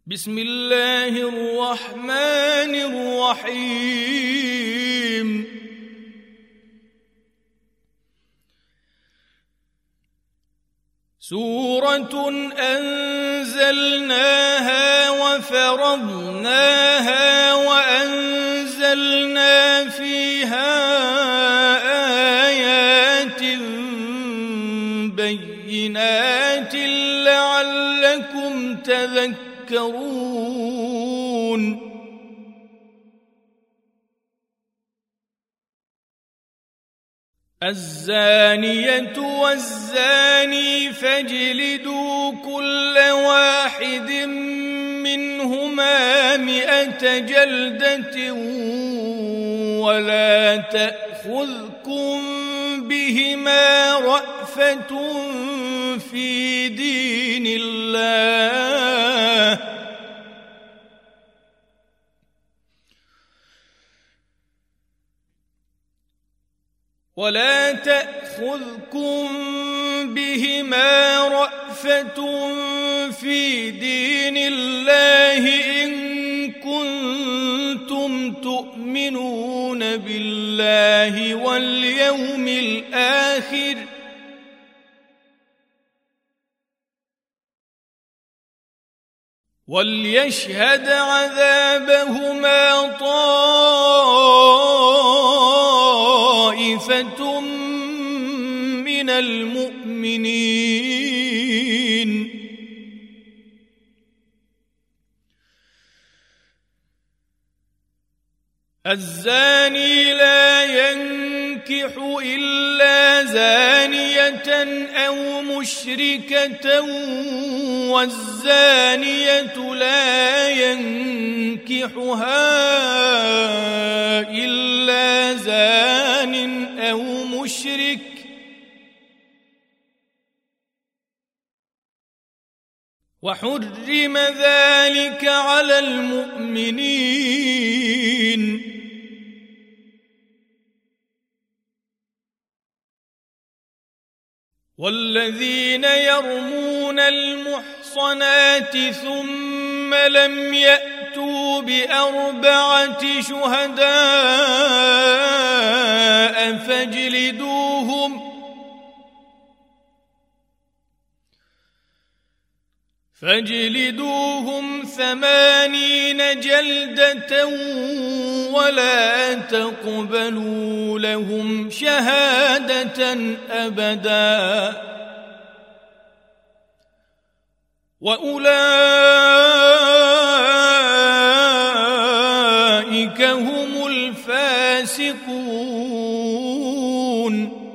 بسم الله الرحمن الرحيم سورة أنزلناها وفرضناها وأنزلنا فيها آيات بينات لعلكم تذكرون الزانية والزاني فاجلدوا كل واحد منهما 100 جلدة ولا تأخذكم بهما رأفة في دين الله ولا تأخذكم بهما رأفة في دين الله إن كنتم تؤمنون بالله واليوم الآخر وليشهد عذابهما طائفة من المؤمنين الزاني لا ينكح إلا زانية أو مشركة والزانية لا ينكحها إلا زان أو مشرك وحرم ذلك على المؤمنين والذين يرمون المحصنات ثم لم يأتوا ب4 شهداء فاجلدوهم 80 جلدة ولا تقبلوا لهم شهادة أبدا وأولئك هم الفاسقون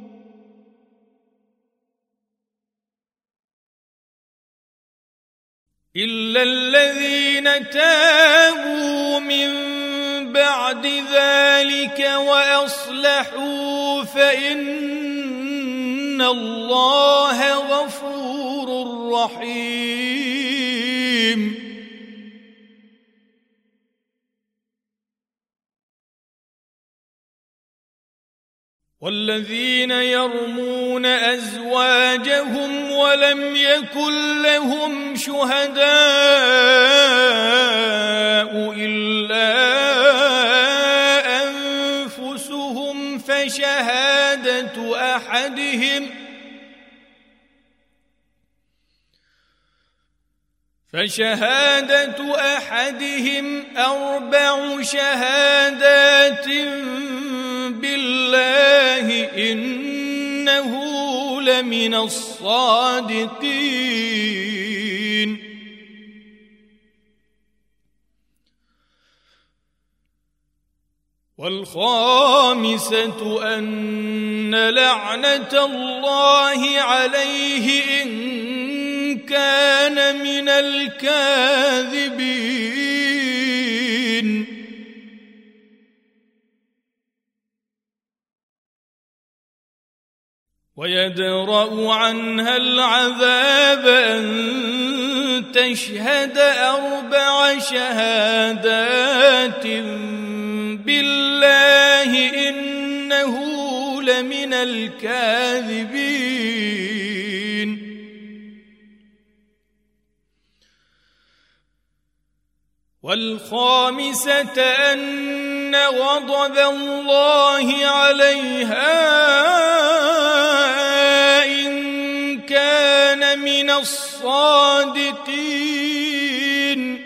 إلا الذين تابوا من بعد ذلك وأصلحوا فإن الله غفور رحيم والذين يرمون أزواجهم ولم يكن لهم شهداء إلا أنفسهم فشهادة أحدهم 4 شهادات بالله إنه لمن الصادقين والخامسة أن لعنة الله عليه إن كان من الكاذبين ويدرأ عنها العذاب أن تشهد 4 شهادات بالله إنه لمن الكاذبين والخامسة أن غضب الله عليها إن كان من الصادقين.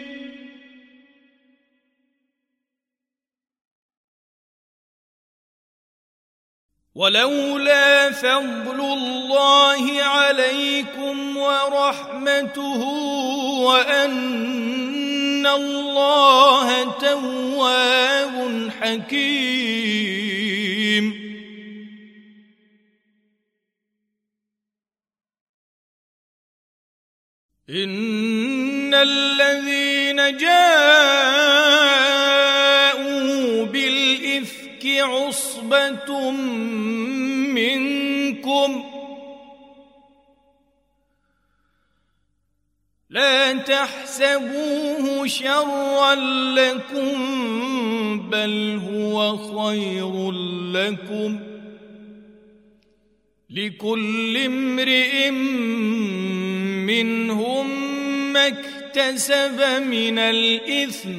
ولولا فضل الله عليكم ورحمته وأن الله تواب حكيم. إن الذين جاءوا بالإفك عصبة منكم لا تحسبوه شرا لكم بل هو خير لكم لكل امرئ منهم ما اكتسب من الإثم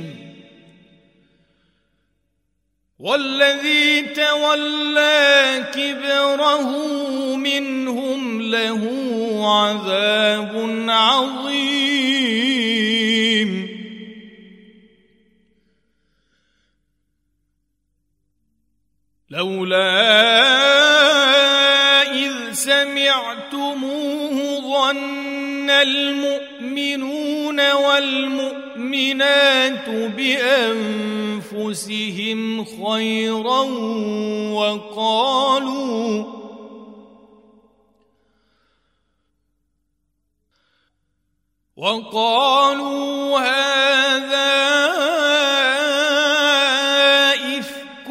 والذي تولى كبره منهم له عذاب عظيم. لولا إذ سمعتموه ظن المؤمنون والمؤمنات بأنفسهم خيرا وقالوا هذا إفك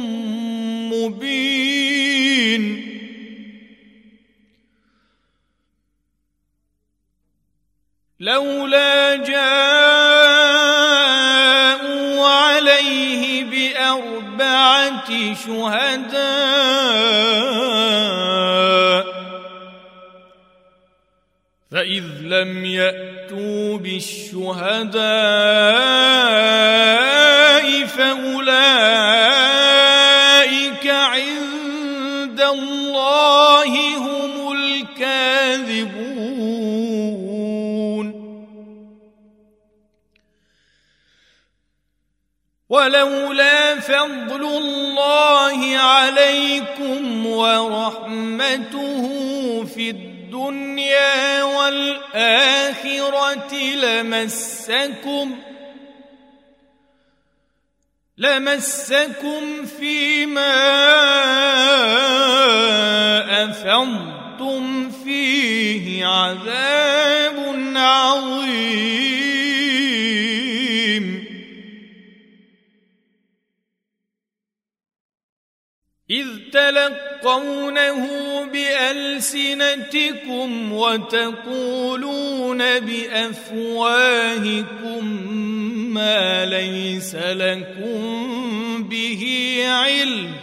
مبين. لولا جاءوا عليه بأربعة شهداء فإذ لم يأتوا بالشهداء فأولئك عند الله هم الكاذبون. ولولا فضل الله عليكم ورحمته في الدنيا والآخرة لمسكم فيما أفضتم فيه عذاب عظيم. إذ تلقونه بألسنتكم وتقولون بأفواهكم ما ليس لكم به علم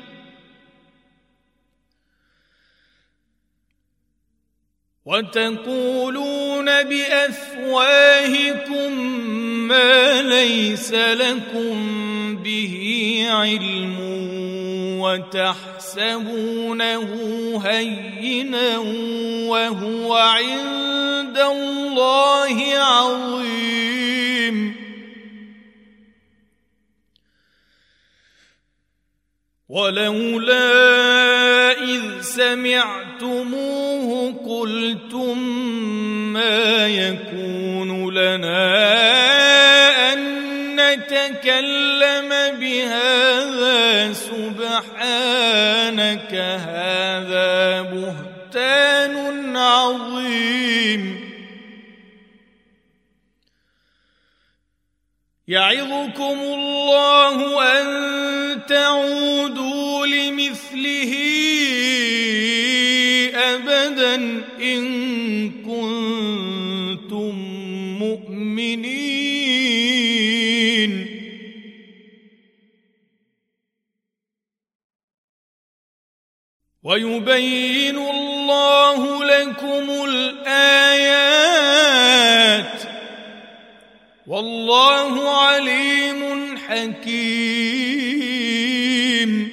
وتحسبونه هينا وهو عند الله عظيم. ولولا إذ سمعتموه قلتم ما يكون لنا أن نتكلم بهذا سبحانك هذا بهتان عظيم. يعظكم الله أن تعودوا لمثله أبدا إن كنتم مؤمنين. ويبين الله لكم الآيات والله عليم حكيم.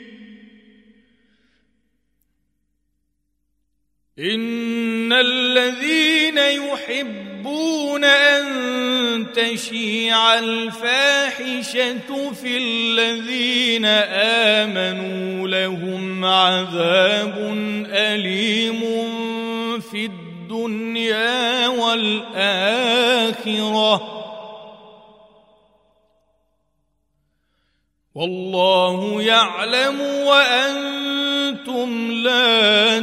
إن الذين يحبون أن تشيع الفاحشة في الذين آمنوا لهم عذاب أليم في الدنيا والآخرة والله يعلم وأنتم لا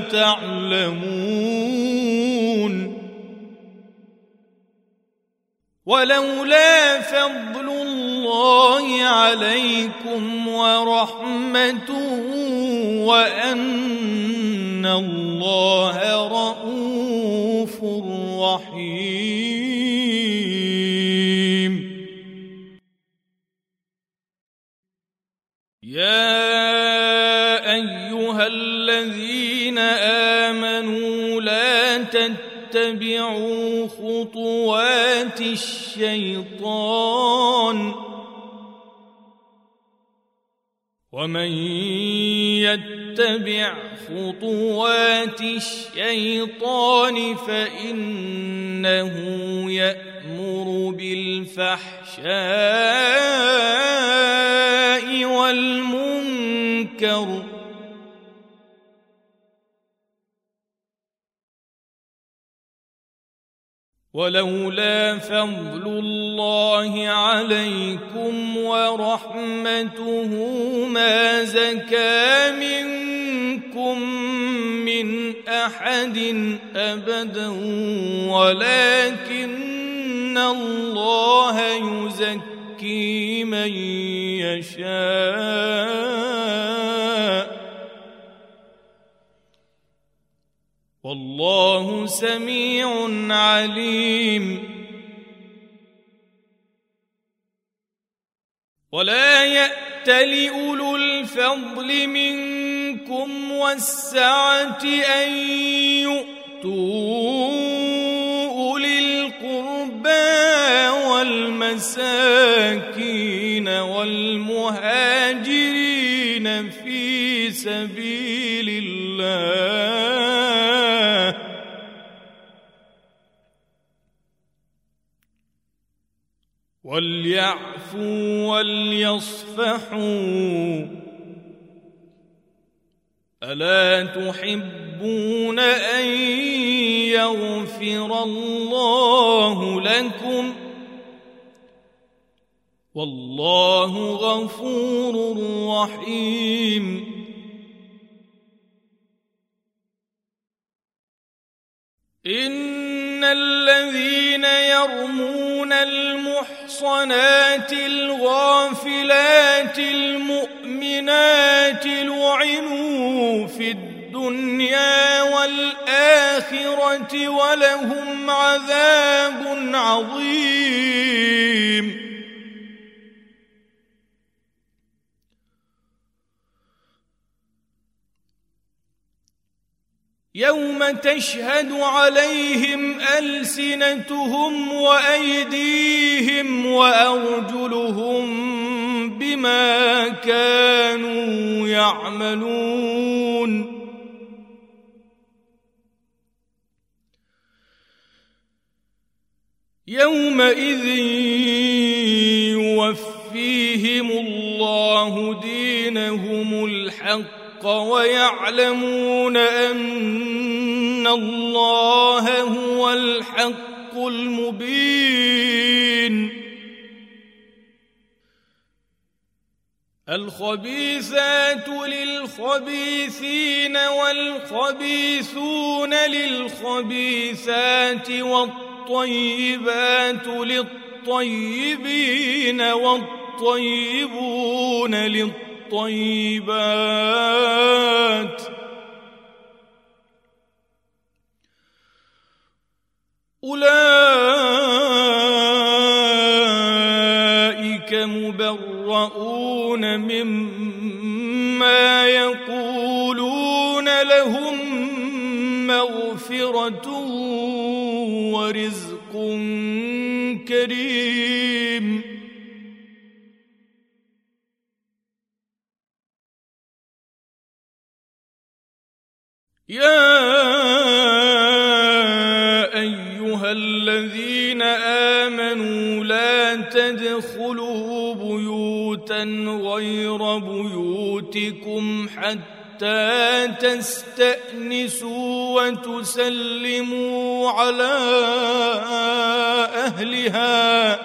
تعلمون. ولولا فضل الله عليكم ورحمته وأن الله رؤوف رحيم. يا أيها الذين آمنوا لا تتبعوا خطوات الشيطان ومن يتبع خطوات الشيطان فإنه يأمر بالفحشاء والمنكر ولولا فضل الله عليكم ورحمته ما زكى منكم من أحد أبدا ولكن الله يزكي من يشاء والله سميع عليم. ولا يأتل أولو الفضل منكم والسعة أن يؤتوا أولي القربى والمساكين والمهاجرين في سبيل الله وليعفوا وليصفحوا ألا تحبون أن يغفر الله لكم والله غفور رحيم. إن الذين يرمون المحصنات الغافلات المؤمنات لعنوا في الدنيا والآخرة ولهم عذاب عظيم. يوم تشهد عليهم ألسنتهم وأيديهم وأرجلهم بما كانوا يعملون. يومئذ يوفيهم الله دينهم الحق ويعلمون أن الله هو الحق المبين. الخبيثات للخبيثين والخبيثون للخبيثات والطيبات للطيبين والطيبون للطيبات أولئك مبرؤون مما يقولون لهم مغفرة ورزق كريم. يا أيها الذين آمنوا لا تدخلوا بيوتا غير بيوتكم حتى تستأنسوا وتسلموا على أهلها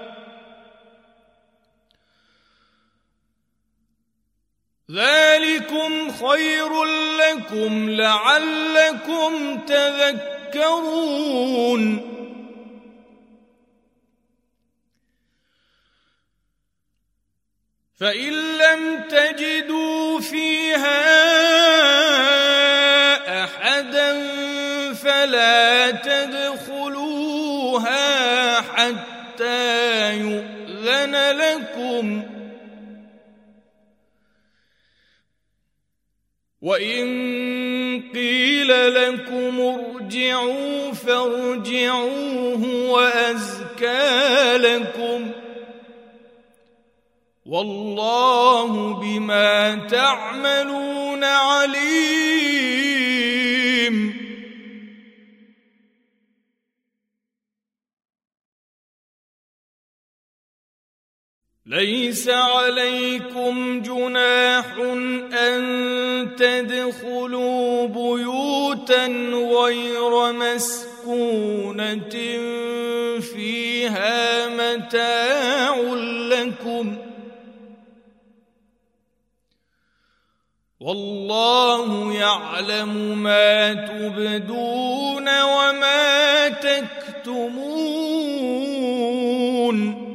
ذلكم خير لكم لعلكم تذكرون. فإن لم تجدوا فيها أحدا فلا تدخلوها حتى يؤذن لكم، وإن قيل لكم ارجعوا فارجعوا هو أزكى لكم، والله بما تعملون عليم. ليس عليكم جناح أن تدخلوا بيوتا غير مسكونة فيها متاع لكم، والله يعلم ما تبدون وما تكتمون.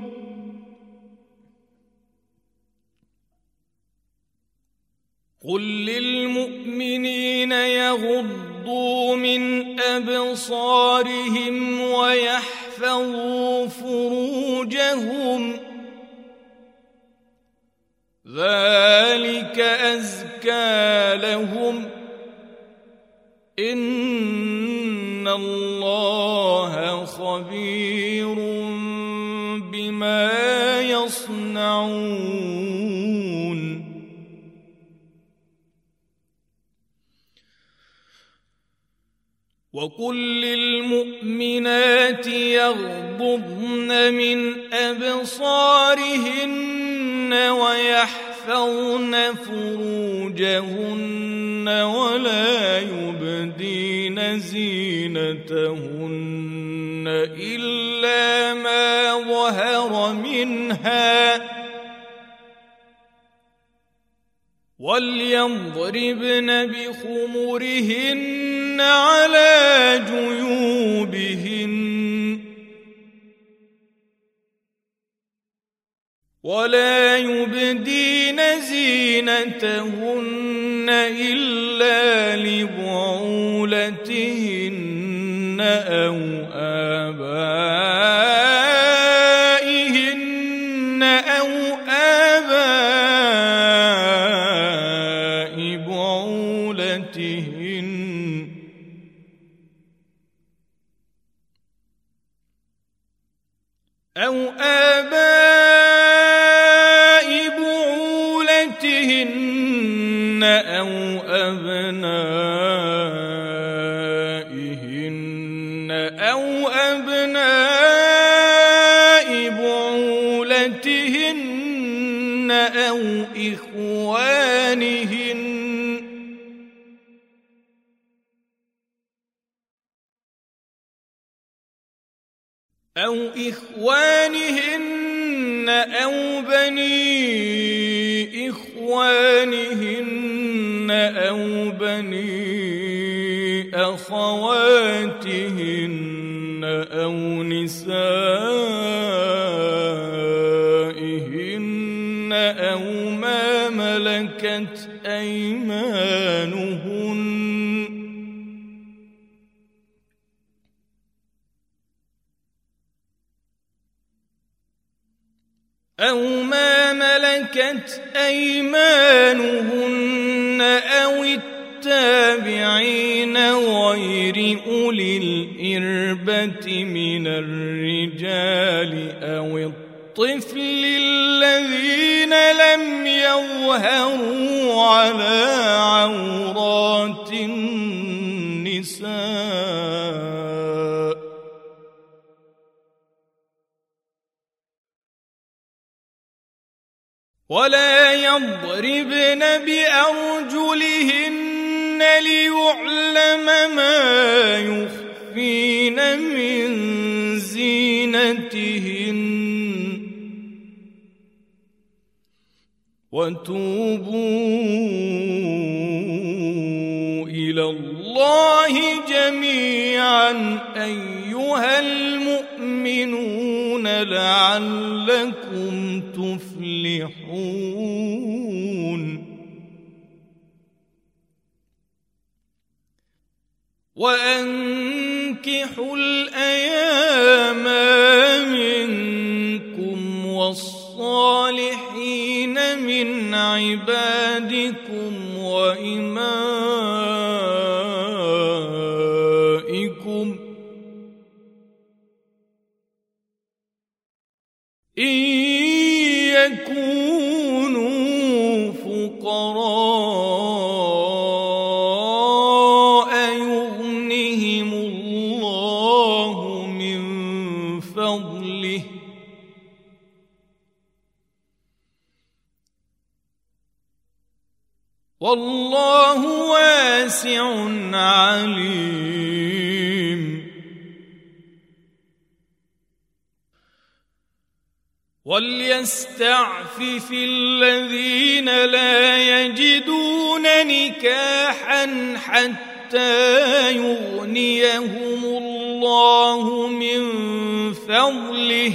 قل للمؤمنين يغضوا من أبصارهم ويحفظوا فروجهم ذلك أزكى لهم إن الله خبير بما يصنعون. وقل للمؤمنات يغضضن من أبصارهن ويحفظن فروجهن ولا يبدين زينتهن إلا ما ظهر منها، وليضربن بخمرهن على جيوبهن ولا يبدين زينتهن إلا لبعولتهن أو آبائهن أو آباء بعولتهن أو أو أبنائهن أو أبناء بعولتهن أو إخوانهن أو بني إخوانهن أو بني أخواتهن أو نسائهن أو ما ملكت أيمانهن أو التابعين غير أولي الإربة من الرجال أو الطفل الذين لم يظهروا على عورات النساء ولا يضربن بأرجلهن ليعلم ما يخفين من زينتهن وتوبوا إلى الله جميعا أيها المؤمنون لعلكم تفلحون وأنكحوا الأيام منكم والصالحين من عبادكم وإمائكم إن يكونوا فقراء يغنهم الله من فضله والله واسع عليم وليستعفف الذين لا يجدون نكاحا حتى يغنيهم الله من فضله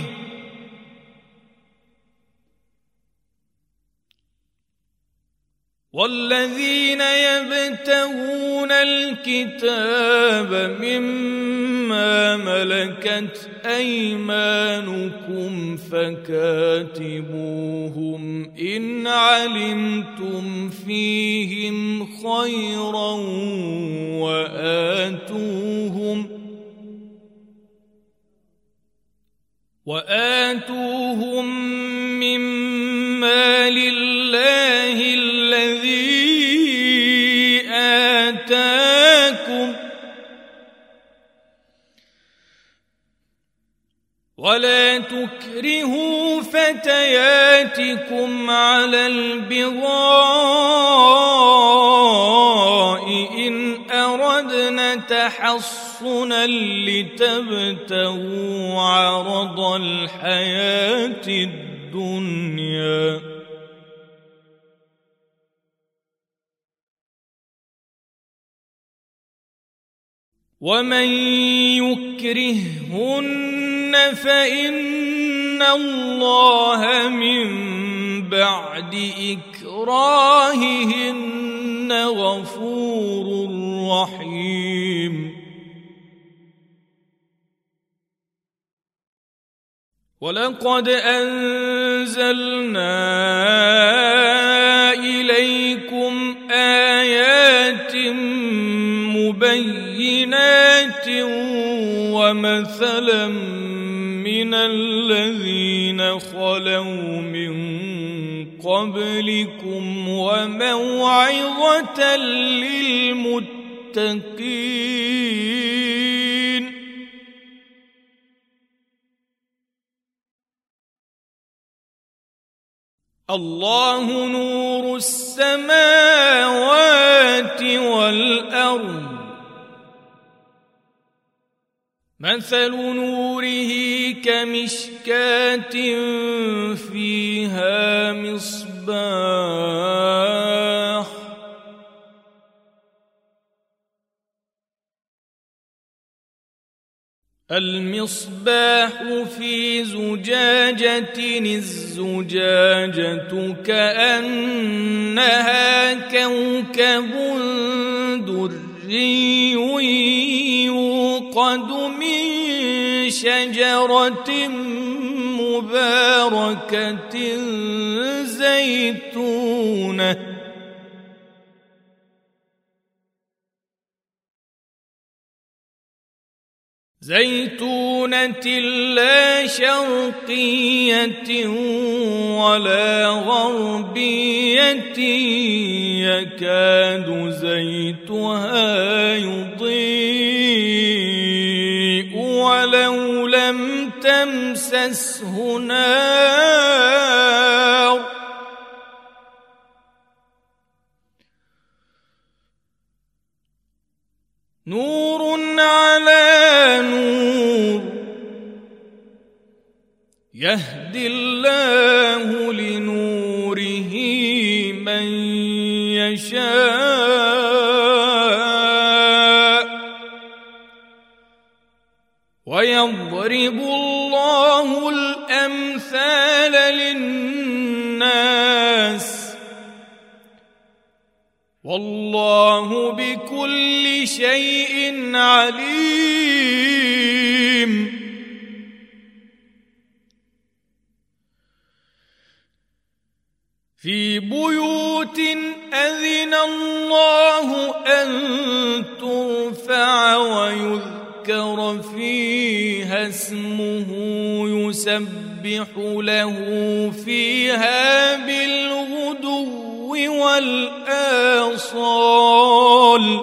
والذين يبتغون الكتاب مما ملكت أيمانكم فكاتبوهم إن علمتم فيهم خيرا وآتوهم مما لله الذي آتاكم ولا تكرهوا فتياتكم على البغاء إن أردنا تحصنا لتبتغوا عرض الحياة الدنيا ومن يكرههن فإن الله من بعد إكراههن غفور رحيم ولقد أنزلنا إليكم آيات مبينات ومثلا من الذين خلوا من قبلكم وموعظة للمتقين الله نور السماوات والأرض مثل نوره كمشكاة فيها مصباح المصباح في زجاجة الزجاجة كأنها كوكب دري يوقد من شجرة مباركة زيتونة زيتونة لا شرقية ولا غربية يكاد زيتها يضيء ولو لم تمسسه نار نور على نور يهدي الله لنوره من يشاء ويضرب الله الأمثال للناس والله بكل شيء عليم في بيوت أذن الله أن ترفع ويذكر فيها اسمه يسبح له فيها بالغدو والآصال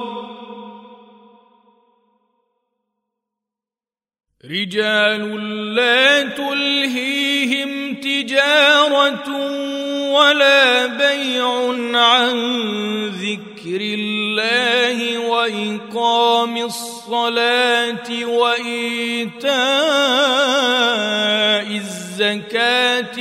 رجال لا تلهيهم تجارة ولا بيع عن ذكر الله وإقام الصلاة وإيتاء الزكاة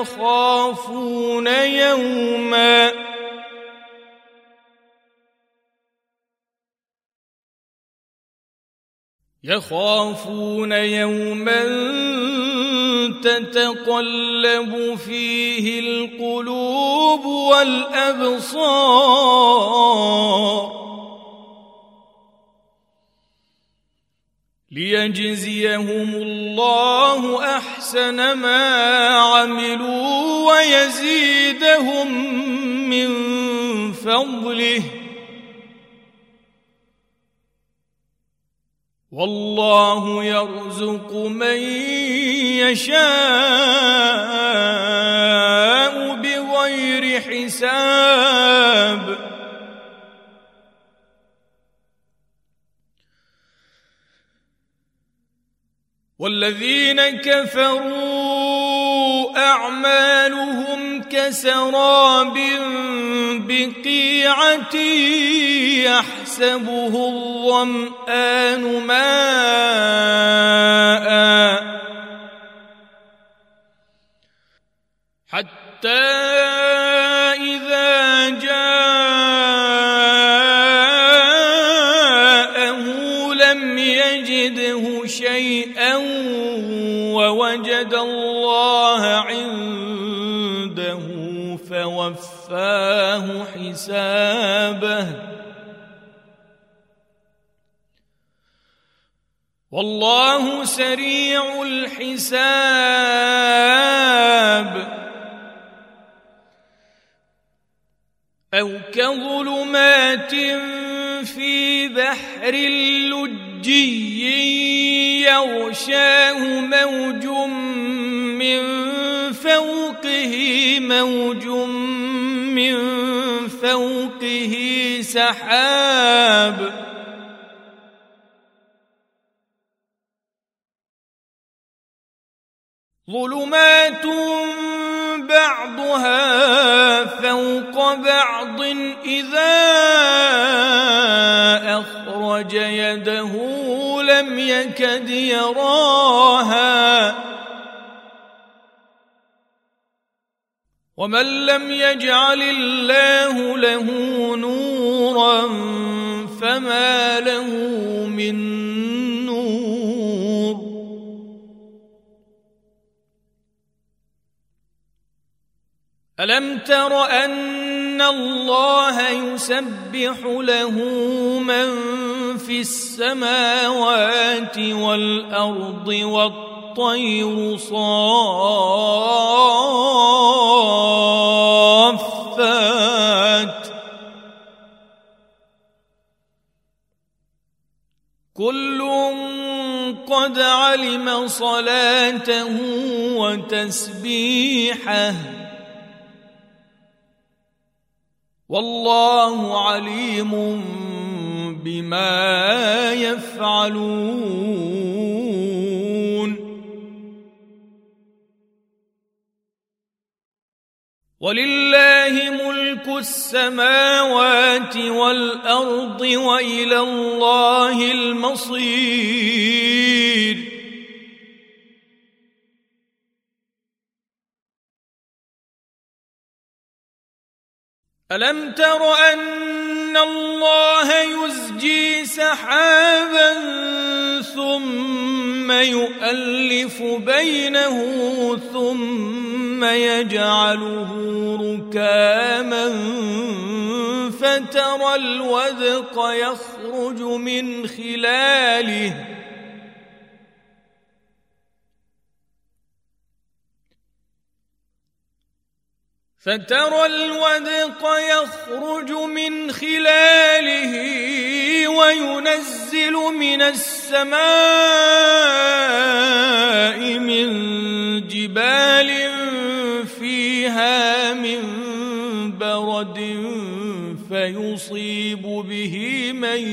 يخافون يوما تتقلب فيه القلوب والأبصار ليجزيهم الله أحسن ما عملوا ويزيدهم من فضله والله يرزق من يشاء بغير حساب والذين كفروا أعمالهم كسراب بقيعة يحسبه الظمآن ماء حتى إذا جاءه لم يجده شيئا ووجد الله عنده فوفاه حسابه والله سريع الحساب أو كظلمات في بحر لجي يغشاه موج من فوقه موج من فوقه سحاب ظلمات بعضها فوق بعض إذا أخرج يده لم يكد يراها ومن لم يجعل الله له نورا فما له من نور ألم تر أن الله يسبح له من في السماوات والأرض والطير صافات كل علم صلاته وتسبيحه والله عليم بما يفعلون ولله ملك السماوات والأرض وإلى الله المصير ألم تر أن الله يزجي سحابا ثم يؤلف بينه ثم يجعله ركاما فترى الودق يخرج من خلاله وينزل من السماء من جبال فيها من برد فيصيب به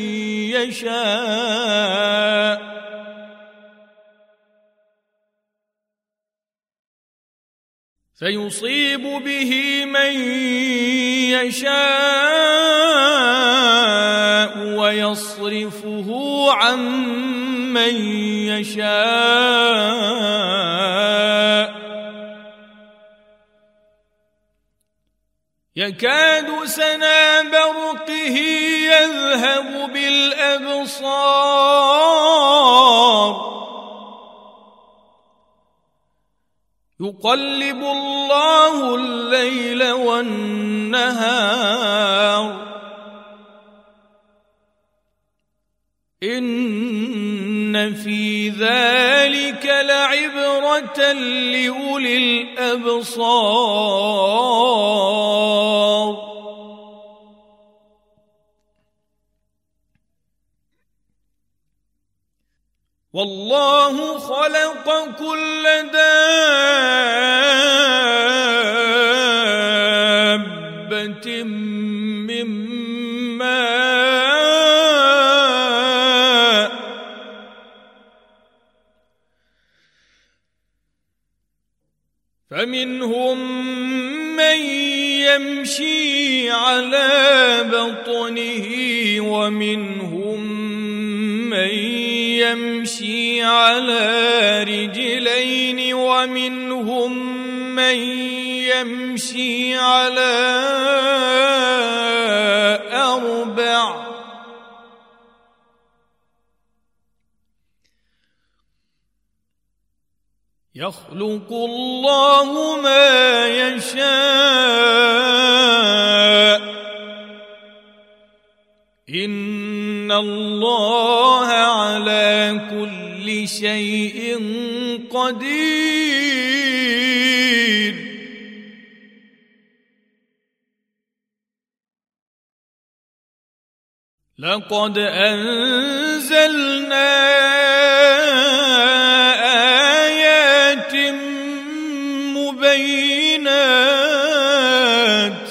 من يشاء ويصرفه عن من يشاء يكاد سنا برقه يذهب بالأبصار يقلب الله الليل والنهار إن في ذلك لعبرة لأولي الأبصار والله خلق كل دابة من ماء فمنهم من يمشي على بطنه ومنهم من يمشي على رجلين ومنهم من يمشي على أربع يخلق الله ما يشاء إن الله على كل شيء قدير لقد أنزلنا آيات مبينات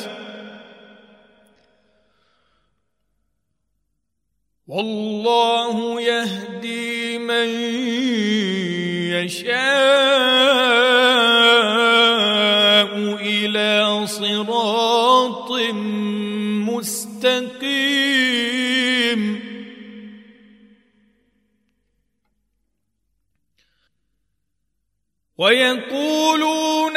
والله يهدي من يشاء إلى صراط مستقيم ويقولون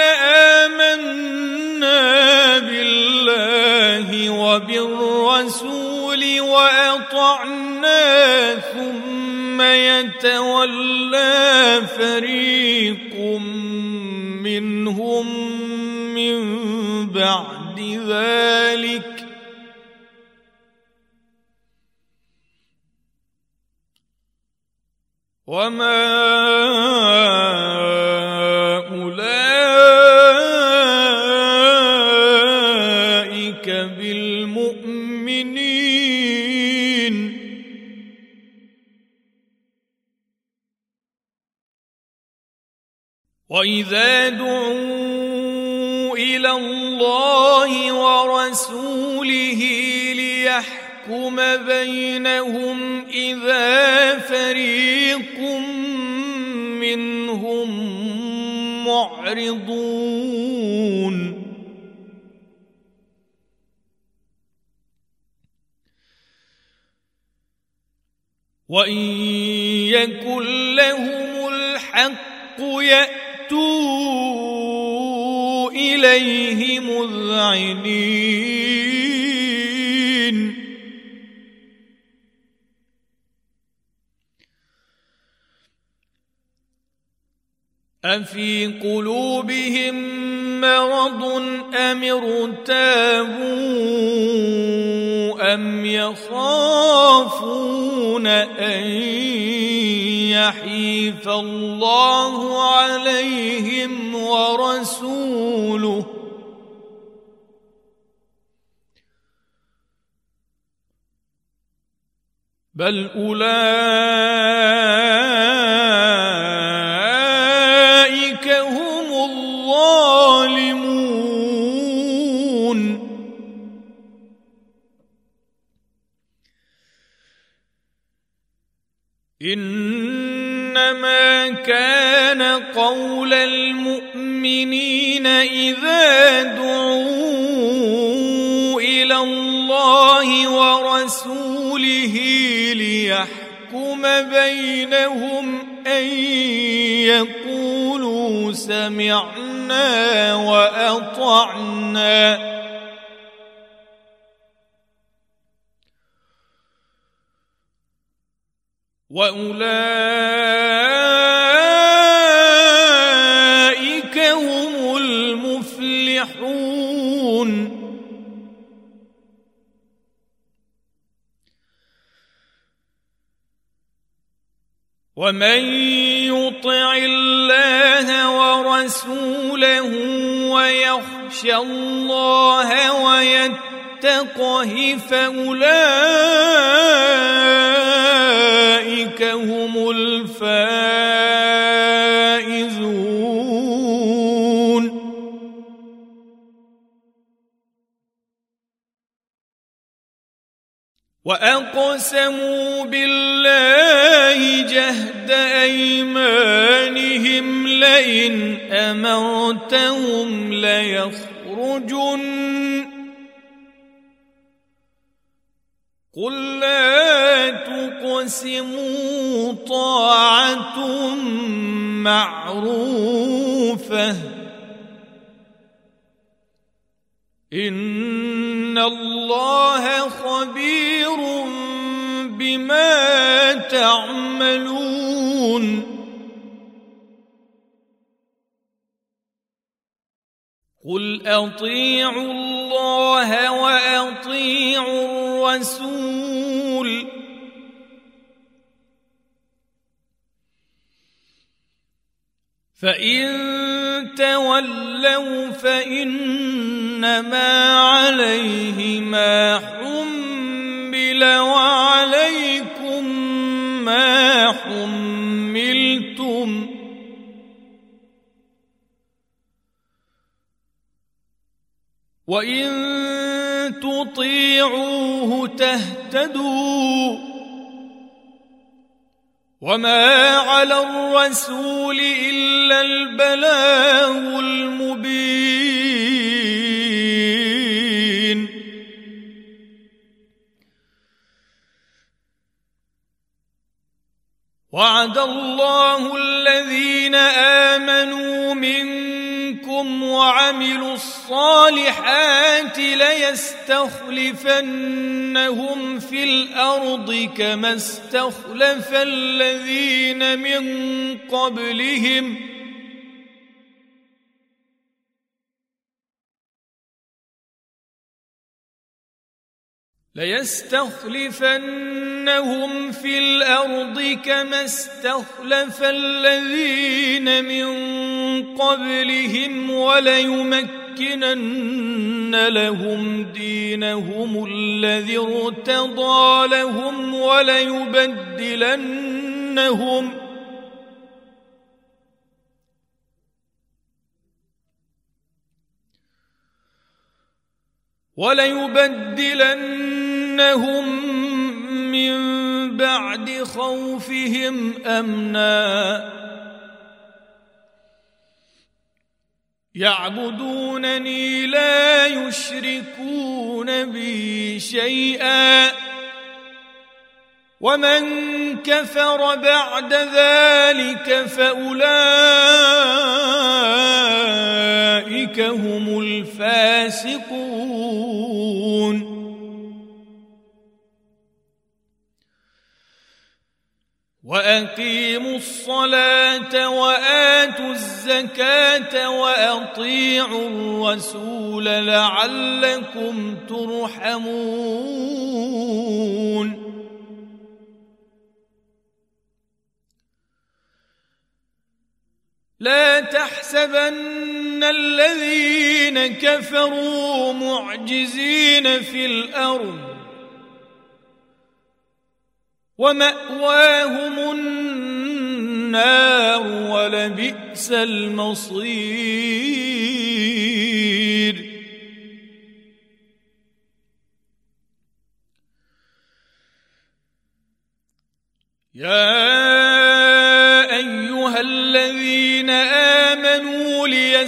آمنا بالله وبالرسول وأطعنا ثم يتولى فريق منهم من بعد ذلك وما وإذا دعوا إلى الله ورسوله ليحكم بينهم إذا فريق منهم معرضون وإن يكن لهم الحق يأتوا إليه مذعنين أفي قلوبهم مرض أم ارتابوا أم يخافون أن يحيف الله عليهم ورسوله بل أولئك هم الظالمون إنما كان قول المؤمنين إذا دعوا إلى الله ورسوله ليحكم بينهم أن يقولوا سمعنا وأطعنا وأولئك هم المفلحون ومن يطع الله ورسوله ويخشى الله ويتقه فأولئك هم الفائزون وأقسموا بالله جهد أيمانهم لئن أمرتهم ليخرجن قل لا تقسموا طاعة معروفة إن الله خبير بما تعملون قل أطيعوا الله وأطيعوا الرسول فإن تولوا فإنما عليه ما حمل وعليكم ما حملتم وإن تطيعوه تهتدوا وما على الرسول إلا البلاغ المبين وعد الله الذين آمنوا منكم وعملوا الصالحات ليستخلفنهم في الأرض كما استخلف الذين من قبلهم ليستخلفنهم في الأرض كما استخلف الذين من قبلهم وليمكنن لهم دينهم الذي ارتضى لهم وليبدلنهم من بعد خوفهم أمنا يعبدونني لا يشركون بي شيئا ومن كفر بعد ذلك فأولئك هم الفاسقون وأقيموا الصلاة وآتوا الزكاة وأطيعوا الرسول لعلكم ترحمون لا تحسبن الذين كفروا معجزين في الأرض ومأواهم النار ولبئس المصير يا أيها الذين آمنوا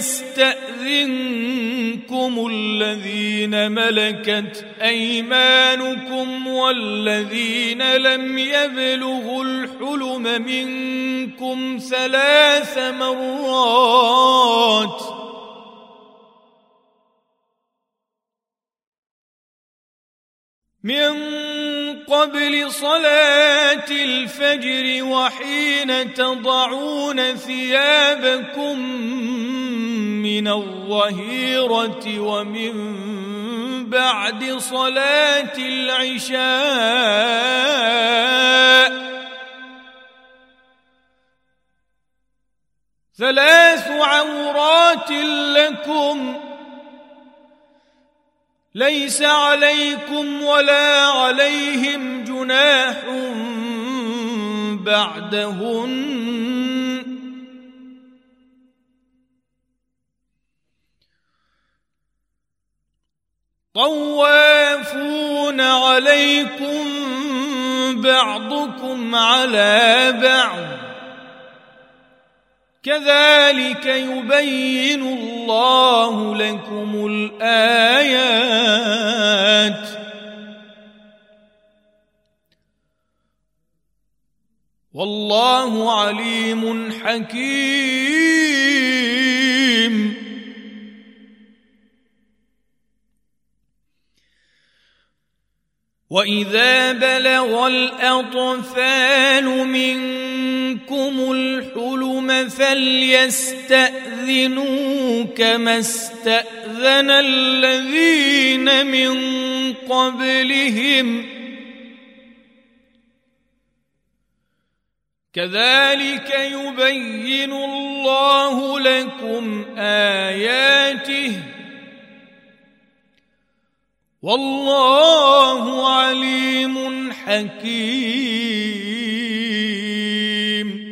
ليستأذنكم الذين ملكت أيمانكم والذين لم يبلغوا الحلم منكم 3 مرات من قبل صلاة الفجر وحين تضعون ثيابكم من الظهيرة ومن بعد صلاة العشاء 3 عورات لكم ليس عليكم ولا عليهم جناح بعدهن طوافون عليكم بعضكم على بعض كذلك يبين الله لكم الآيات والله عليم حكيم وإذا بلغ الأطفال منكم الحلم فليستأذنوا كما استأذن الذين من قبلهم كذلك يبين الله لكم آياته والله عليم حكيم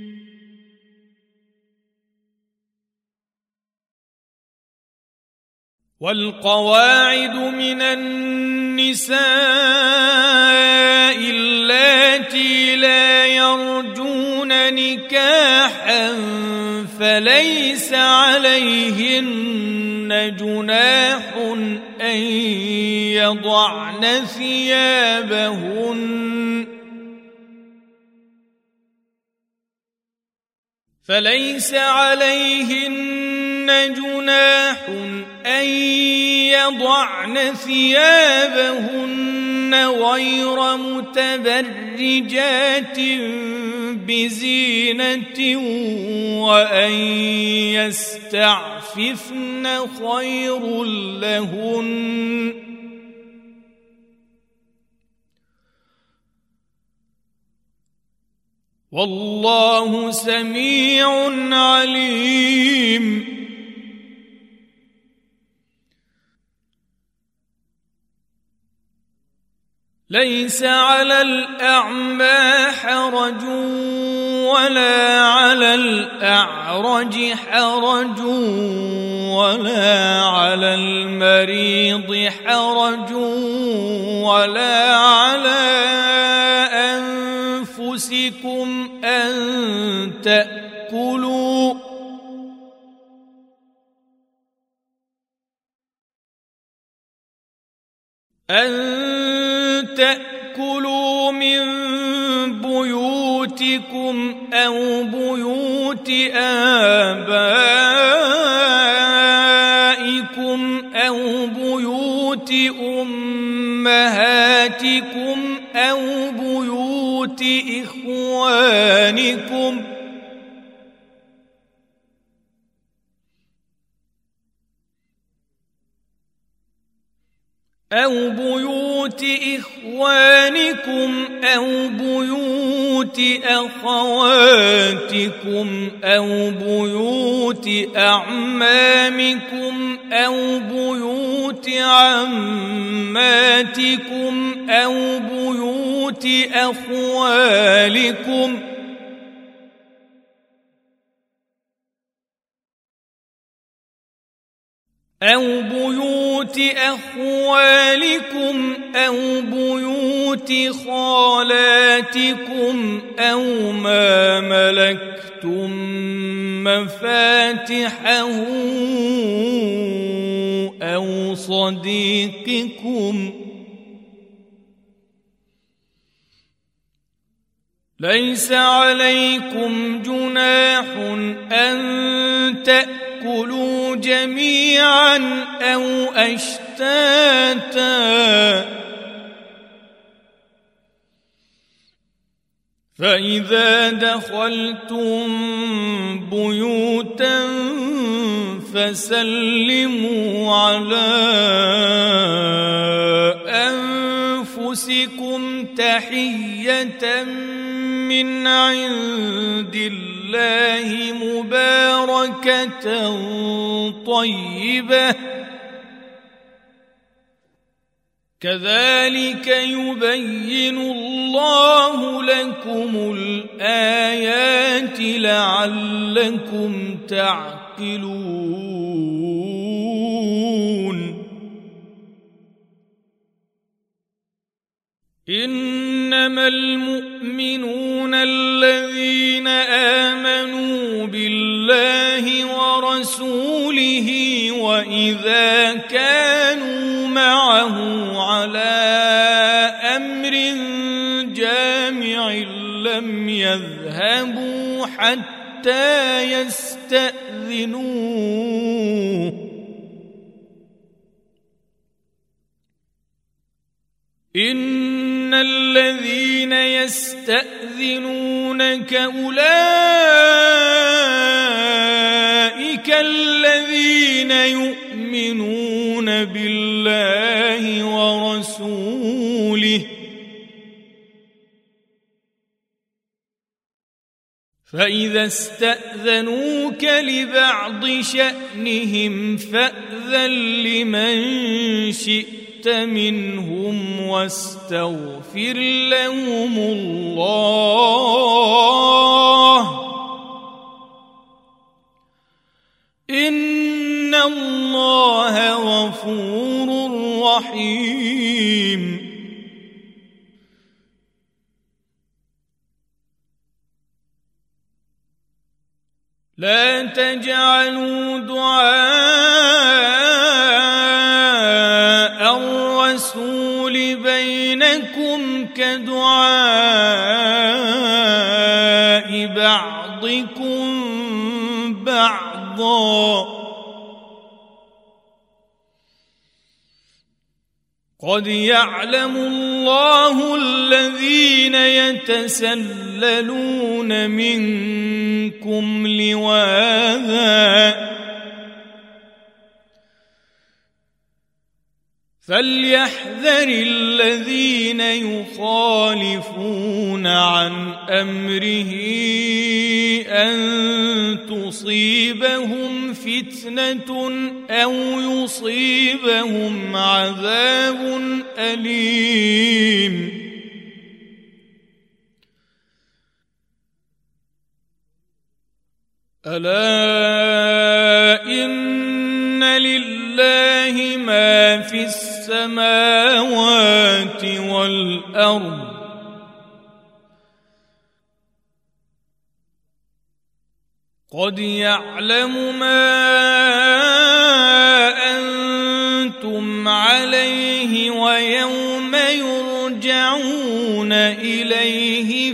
والقواعد من النساء اللاتي لا يرجون نكاحا فليس عليهن جناح أن يضعن ثيابهن فليس عليهن جناح أن يضعن ثيابهن غير متبرجات بزينة وأن يستعففن خير لهن والله سميع عليم ليس على الأعمى حرج ولا على الأعرج حرج ولا على المريض حرج ولا على أنفسكم أن تأكلوا من بيوتكم أو بيوت آبائكم أو بيوت أمهاتكم أو بيوت إخوانكم أو بيوت أخواتكم أو بيوت أعمامكم أو بيوت عماتكم أو بيوت أخوالكم أو بيوت أخوالكم أو بيوت خالاتكم أو ما ملكتم مفاتحه أو صديقكم. ليس عليكم جناح أن تأكلوا جميعا أو أشتاتا، فإذا دخلتم بيوتا فسلموا على أنفسكم تحية من عند الله مباركة طيبة، كذلك يبين الله لكم الآيات لعلكم تعقلون. إنما المؤمنون الذين آمنوا بالله ورسوله وإذا كانوا معه على أمر جامع لم يذهبوا حتى يستأذنوه. إن الذين يستأذنونك أولئك الذين يؤمنون بالله ورسوله، فإذا استأذنوك لبعض شأنهم فأذن لمن شئت منهم واستغفر لهم الله، إن الله غفور رحيم. لا تجعلوا دعاء الرسول بينكم كدعاء بعضكم بعضا، قد يعلم الله الذين يتسللون منكم لواذا، فليحذر الذين يخالفون عن أمره أن تصيبهم فتنة أو يصيبهم عذاب أليم. ألا إن لله لله ما في السماوات والأرض قد يعلم ما أنتم عليه ويوم يرجعون إليه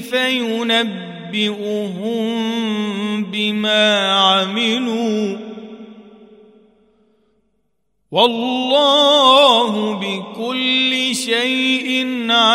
فينبئهم بما عملوا والله بكل شيء عليم.